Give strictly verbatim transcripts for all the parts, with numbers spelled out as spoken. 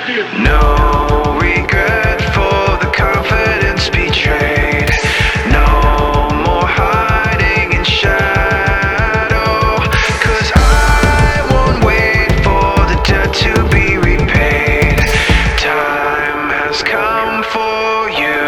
No regret for the confidence betrayed. No more hiding in shadow. Cause I won't wait for the debt to be repaid. Time has come for you.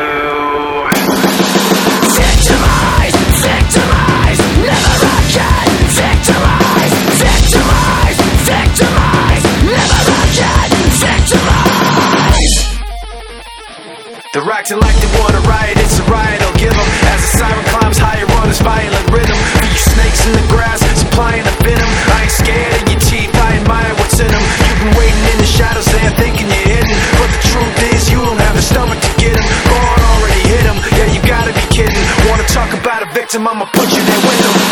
Victimize, victimize, never again. Victimize, victimize, victimize, never again. Victimize. They're acting like they wanna riot, it's a riot, I'll give them. As the siren climbs higher on this violent rhythm. For you snakes in the grass, supplying the venom. I ain't scared of your teeth, I admire what's in them. You've been waiting in the shadows there thinking you're hidden. But the truth is you don't have the stomach to get him. God already hit him, yeah you gotta be kidding. Wanna talk about a victim, I'ma put you there with him.